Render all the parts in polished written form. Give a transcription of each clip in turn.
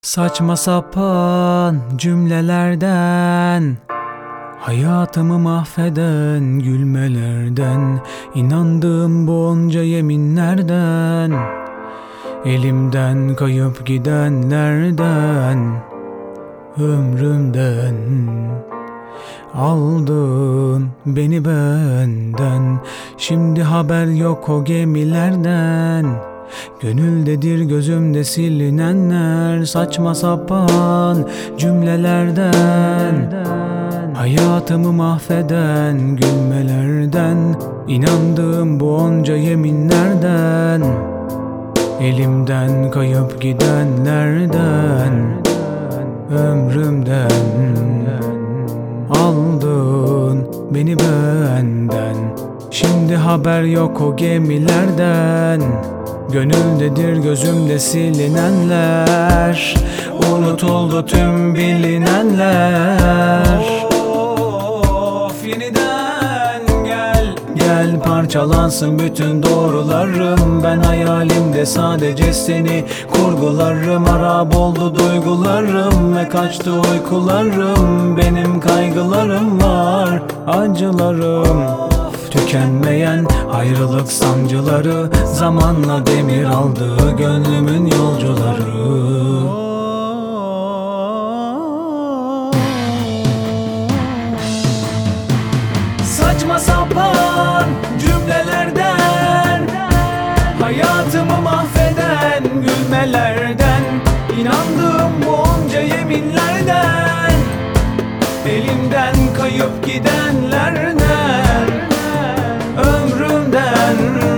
Saçma sapan cümlelerden, hayatımı mahveden gülmelerden, inandığım bu onca yeminlerden, elimden kayıp gidenlerden, ömrümden aldın beni benden. Şimdi haber yok o gemilerden, gönüldedir gözümde silinenler. Saçma sapan cümlelerden, hayatımı mahveden gülmelerden, inandığım bu onca yeminlerden, elimden kayıp gidenlerden, ömrümden aldın beni benden. Şimdi haber yok o gemilerden, gönüldedir gözümde silinenler, unutuldu tüm bilinenler. Of, yeniden gel, gel parçalansın bütün doğrularım. Ben hayalimde sadece seni kurgularım. Harap oldu duygularım ve kaçtı uykularım. Benim kaygılarım var, acılarım, tükenmeyen ayrılık sancıları, zamanla demir aldı gönlümün yolcuları. Saçma sapan cümlelerden, hayatımı mahveden gülmelerden, inandığım bu onca yeminlerden, elimden kayıp gidenlerden, ömrümden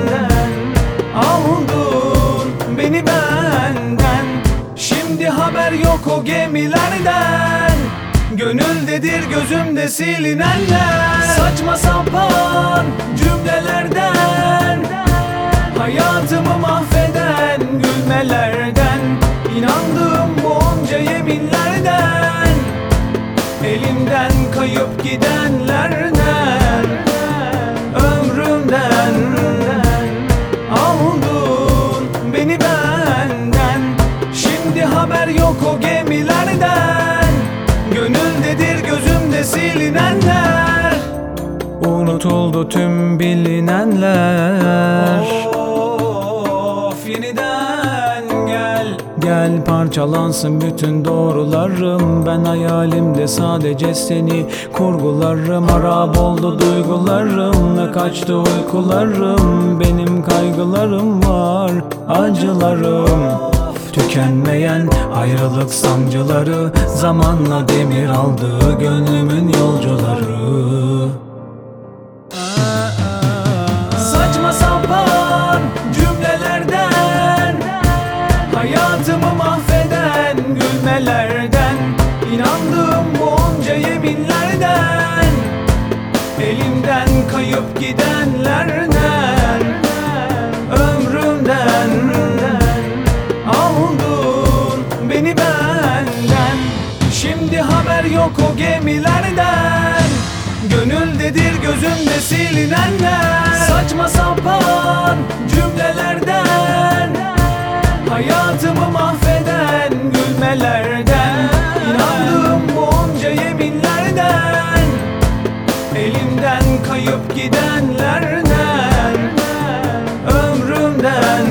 aldın beni benden. Şimdi haber yok o gemilerden, gönüldedir gözümde silinenler. Saçma sapan cümlelerden, hayatımı mahveden gülmelerden, inandığım bu onca yeminlerden, elimden kayıp gidenlerden, ömrümden aldın beni benden. Şimdi haber yok o gemilerden, gönüldedir gözümde silinenler, unutuldu tüm bilinenler. Of, yeniden gel, gel parçalansın bütün doğrularım. Ben hayalimde sadece seni kurgularım. Harap oldu duygularım ve kaçtı uykularım. Benim kaygılarım var, acılarım, tükenmeyen ayrılık sancıları, zamanla demir aldı gönlümün yolcuları. Saçma sapan cümlelerden, hayatımı mahveden gülmelerden, inandığım bu onca yeminlerden, elimden kayıp gidenlerden, ömrümden aldın beni benden. Şimdi haber yok o gemilerden, gönüldedir gözümde silinenler. Saçma sapan cümlelerden, hayatımı mahveden gülmelerden, inandığım bu onca yeminlerden, elimden kayıp gidenlerden, ömrümden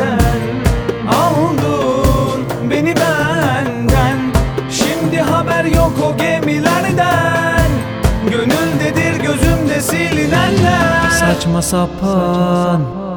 aldın beni benden. Şimdi haber yok o gemilerden, gönüldedir gözümde silinenler. Saçma sapan